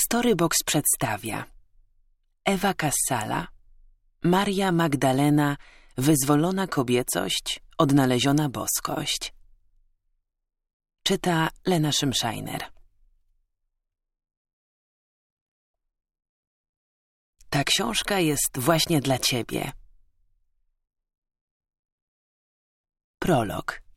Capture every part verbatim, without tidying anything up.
Storybox przedstawia Ewa Kassala, Maria Magdalena, wyzwolona kobiecość, odnaleziona boskość. Czyta Lena Szymszajner. Ta książka jest właśnie dla ciebie. Prolog.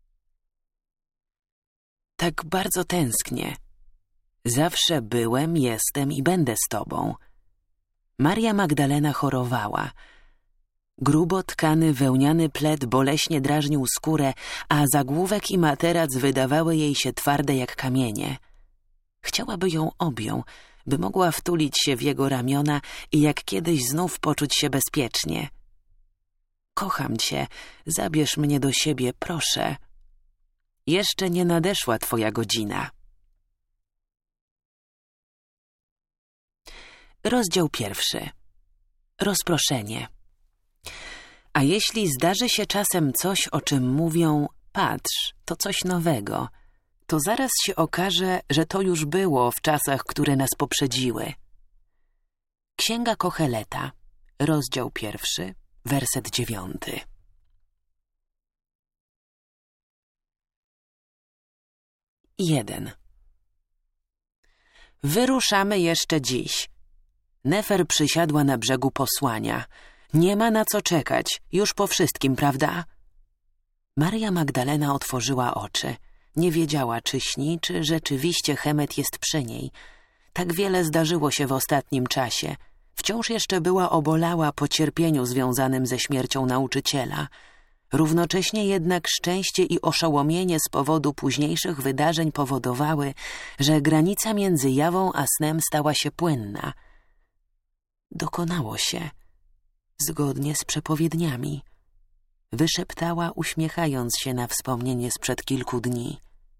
Tak bardzo tęsknię. Zawsze byłem, jestem i będę z tobą. Maria Magdalena chorowała. Grubo tkany wełniany pled boleśnie drażnił skórę, a zagłówek i materac wydawały jej się twarde jak kamienie. Chciałaby ją objął, by mogła wtulić się w jego ramiona i jak kiedyś znów poczuć się bezpiecznie. Kocham cię, zabierz mnie do siebie, proszę. Jeszcze nie nadeszła twoja godzina. Rozdział pierwszy. Rozproszenie. A jeśli zdarzy się czasem coś, o czym mówią, patrz, to coś nowego, to zaraz się okaże, że to już było w czasach, które nas poprzedziły. Księga Kocheleta, rozdział pierwszy, werset dziewiąty. Jeden. Wyruszamy jeszcze dziś. Nefer przysiadła na brzegu posłania. Nie ma na co czekać, już po wszystkim, prawda? Maria Magdalena otworzyła oczy. Nie wiedziała, czy śni, czy rzeczywiście Chemet jest przy niej. Tak wiele zdarzyło się w ostatnim czasie. Wciąż jeszcze była obolała po cierpieniu związanym ze śmiercią nauczyciela. Równocześnie jednak szczęście i oszołomienie z powodu późniejszych wydarzeń powodowały, że granica między jawą a snem stała się płynna. Dokonało się, zgodnie z przepowiedniami. Wyszeptała, uśmiechając się na wspomnienie sprzed kilku dni.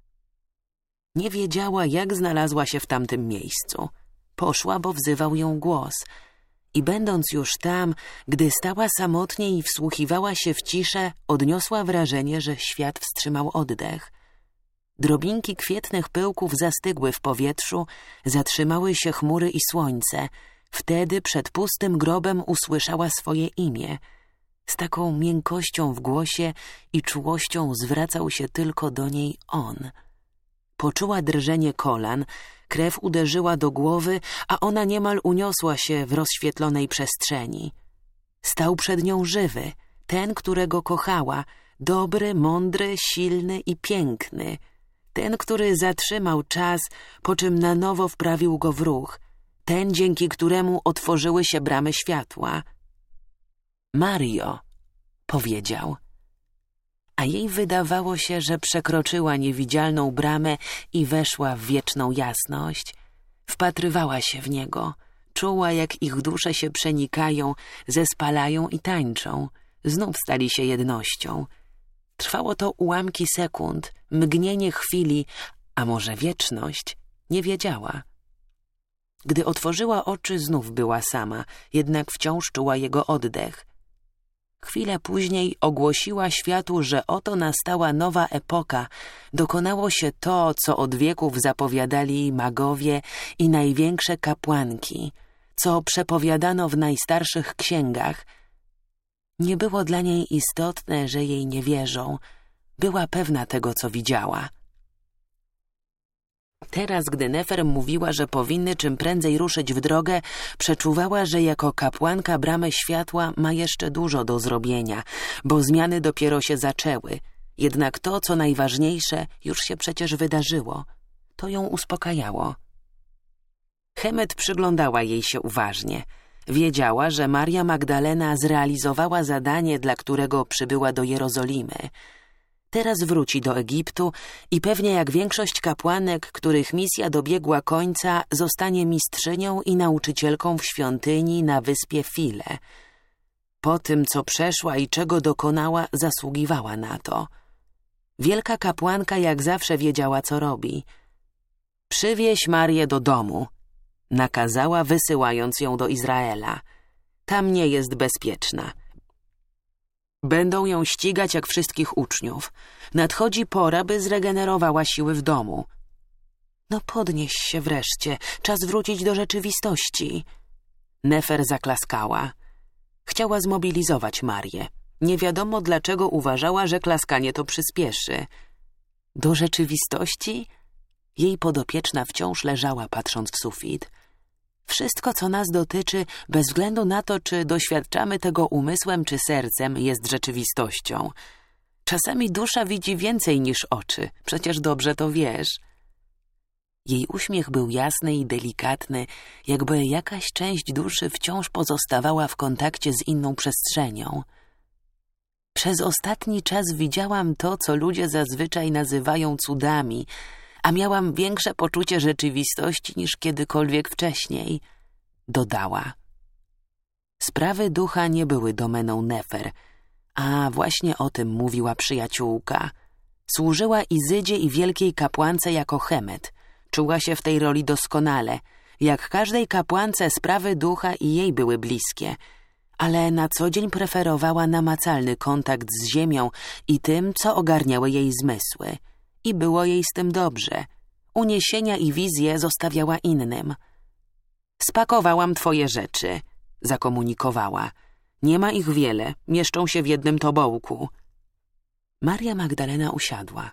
Nie wiedziała, jak znalazła się w tamtym miejscu. Poszła, bo wzywał ją głos. I będąc już tam, gdy stała samotnie i wsłuchiwała się w ciszę, odniosła wrażenie, że świat wstrzymał oddech. Drobinki kwietnych pyłków zastygły w powietrzu, zatrzymały się chmury i słońce. Wtedy przed pustym grobem usłyszała swoje imię. Z taką miękkością w głosie i czułością zwracał się tylko do niej on. Poczuła drżenie kolan, krew uderzyła do głowy, a ona niemal uniosła się w rozświetlonej przestrzeni. Stał przed nią żywy, ten, którego kochała, dobry, mądry, silny i piękny. Ten, który zatrzymał czas, po czym na nowo wprawił go w ruch. Ten, dzięki któremu otworzyły się bramy światła. Mario, powiedział. A jej wydawało się, że przekroczyła niewidzialną bramę i weszła w wieczną jasność. Wpatrywała się w niego. Czuła, jak ich dusze się przenikają, zespalają i tańczą. Znów stali się jednością. Trwało to ułamki sekund, mgnienie chwili, a może wieczność, nie wiedziała. Gdy otworzyła oczy, znów była sama, jednak wciąż czuła jego oddech. Chwilę później ogłosiła światu, że oto nastała nowa epoka, dokonało się to, co od wieków zapowiadali magowie i największe kapłanki, co przepowiadano w najstarszych księgach. Nie było dla niej istotne, że jej nie wierzą. Była pewna tego, co widziała. Teraz, gdy Nefer mówiła, że powinny czym prędzej ruszyć w drogę, przeczuwała, że jako kapłanka bramy światła ma jeszcze dużo do zrobienia, bo zmiany dopiero się zaczęły. Jednak to, co najważniejsze, już się przecież wydarzyło. To ją uspokajało. Chemet przyglądała jej się uważnie. Wiedziała, że Maria Magdalena zrealizowała zadanie, dla którego przybyła do Jerozolimy. Teraz wróci do Egiptu i pewnie jak większość kapłanek, których misja dobiegła końca, zostanie mistrzynią i nauczycielką w świątyni na wyspie File. Po tym, co przeszła i czego dokonała, zasługiwała na to. Wielka kapłanka jak zawsze wiedziała, co robi. Przywieź Marię do domu, nakazała, wysyłając ją do Izraela. Tam nie jest bezpieczna. Będą ją ścigać jak wszystkich uczniów. Nadchodzi pora, by zregenerowała siły w domu. No podnieś się wreszcie, czas wrócić do rzeczywistości. Nefer zaklaskała. Chciała zmobilizować Marię. Nie wiadomo dlaczego uważała, że klaskanie to przyspieszy. Do rzeczywistości? Jej podopieczna wciąż leżała, patrząc w sufit. Wszystko, co nas dotyczy, bez względu na to, czy doświadczamy tego umysłem czy sercem, jest rzeczywistością. Czasami dusza widzi więcej niż oczy, przecież dobrze to wiesz. Jej uśmiech był jasny i delikatny, jakby jakaś część duszy wciąż pozostawała w kontakcie z inną przestrzenią. Przez ostatni czas widziałam to, co ludzie zazwyczaj nazywają cudami, a miałam większe poczucie rzeczywistości niż kiedykolwiek wcześniej, dodała. Sprawy ducha nie były domeną Nefer, a właśnie o tym mówiła przyjaciółka. Służyła Izydzie i wielkiej kapłance jako Chemet. Czuła się w tej roli doskonale. Jak każdej kapłance sprawy ducha i jej były bliskie, ale na co dzień preferowała namacalny kontakt z ziemią i tym, co ogarniały jej zmysły. I było jej z tym dobrze. Uniesienia i wizje zostawiała innym. Spakowałam twoje rzeczy, zakomunikowała. Nie ma ich wiele, mieszczą się w jednym tobołku. Maria Magdalena usiadła.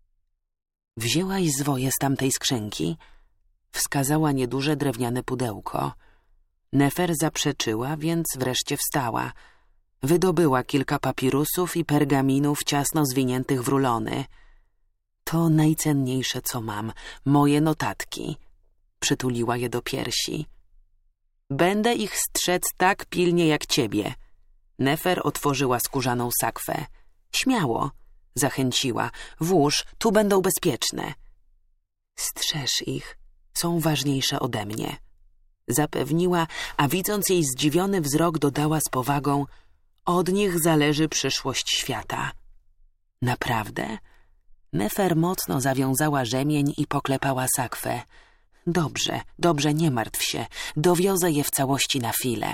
Wzięłaś zwoje z tamtej skrzynki? Wskazała nieduże drewniane pudełko. Nefer zaprzeczyła, więc wreszcie wstała. Wydobyła kilka papirusów i pergaminów ciasno zwiniętych w rulony. To najcenniejsze, co mam, moje notatki. Przytuliła je do piersi. Będę ich strzec tak pilnie jak ciebie. Nefer otworzyła skórzaną sakwę. Śmiało, zachęciła. Włóż, tu będą bezpieczne. Strzeż ich, są ważniejsze ode mnie. Zapewniła, a widząc jej zdziwiony wzrok dodała z powagą: od nich zależy przyszłość świata. Naprawdę? Nefer mocno zawiązała rzemień i poklepała sakwę. Dobrze, dobrze, nie martw się. Dowiozę je w całości na Filę.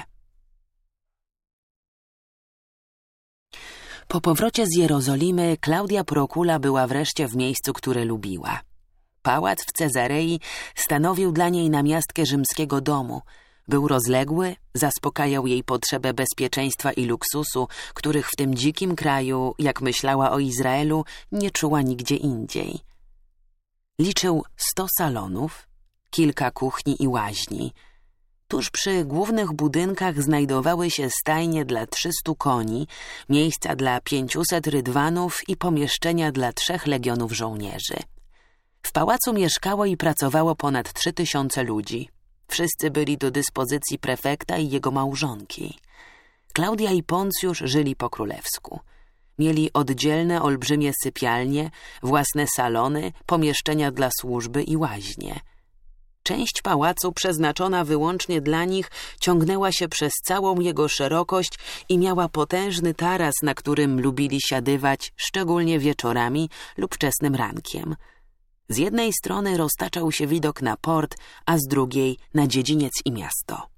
Po powrocie z Jerozolimy Klaudia Procula była wreszcie w miejscu, które lubiła. Pałac w Cezarei stanowił dla niej namiastkę rzymskiego domu. Był rozległy, zaspokajał jej potrzebę bezpieczeństwa i luksusu, których w tym dzikim kraju, jak myślała o Izraelu, nie czuła nigdzie indziej. Liczył sto salonów, kilka kuchni i łaźni. Tuż przy głównych budynkach znajdowały się stajnie dla trzystu koni, miejsca dla pięciuset rydwanów i pomieszczenia dla trzech legionów żołnierzy. W pałacu mieszkało i pracowało ponad trzy tysiące ludzi. Wszyscy byli do dyspozycji prefekta i jego małżonki. Klaudia i Poncjusz żyli po królewsku. Mieli oddzielne, olbrzymie sypialnie, własne salony, pomieszczenia dla służby i łaźnie. Część pałacu przeznaczona wyłącznie dla nich ciągnęła się przez całą jego szerokość i miała potężny taras, na którym lubili siadywać, szczególnie wieczorami lub wczesnym rankiem. Z jednej strony roztaczał się widok na port, a z drugiej na dziedziniec i miasto.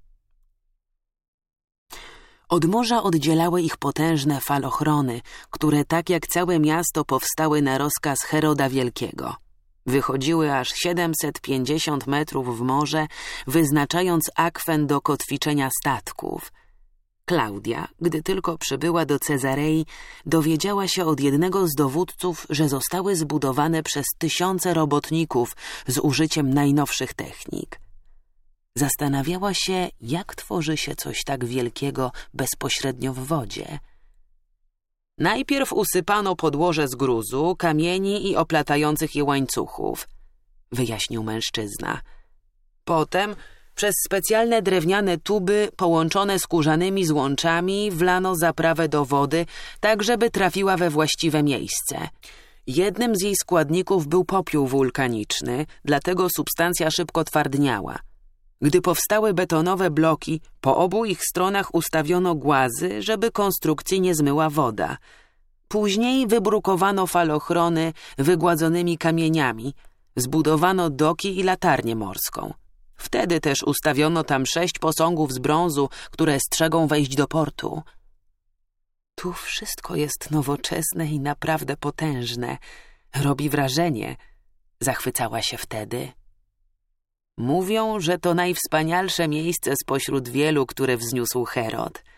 Od morza oddzielały ich potężne falochrony, które tak jak całe miasto powstały na rozkaz Heroda Wielkiego. Wychodziły aż siedemset pięćdziesiąt metrów w morze, wyznaczając akwen do kotwiczenia statków. Klaudia, gdy tylko przybyła do Cezarei, dowiedziała się od jednego z dowódców, że zostały zbudowane przez tysiące robotników z użyciem najnowszych technik. Zastanawiała się, jak tworzy się coś tak wielkiego bezpośrednio w wodzie. Najpierw usypano podłoże z gruzu, kamieni i oplatających je łańcuchów, wyjaśnił mężczyzna. Potem przez specjalne drewniane tuby połączone skórzanymi złączami wlano zaprawę do wody, tak żeby trafiła we właściwe miejsce. Jednym z jej składników był popiół wulkaniczny, dlatego substancja szybko twardniała. Gdy powstały betonowe bloki, po obu ich stronach ustawiono głazy, żeby konstrukcji nie zmyła woda. Później wybrukowano falochrony wygładzonymi kamieniami, zbudowano doki i latarnię morską. Wtedy też ustawiono tam sześć posągów z brązu, które strzegą wejść do portu. Tu wszystko jest nowoczesne i naprawdę potężne. Robi wrażenie, zachwycała się wtedy. Mówią, że to najwspanialsze miejsce spośród wielu, które wzniósł Herod.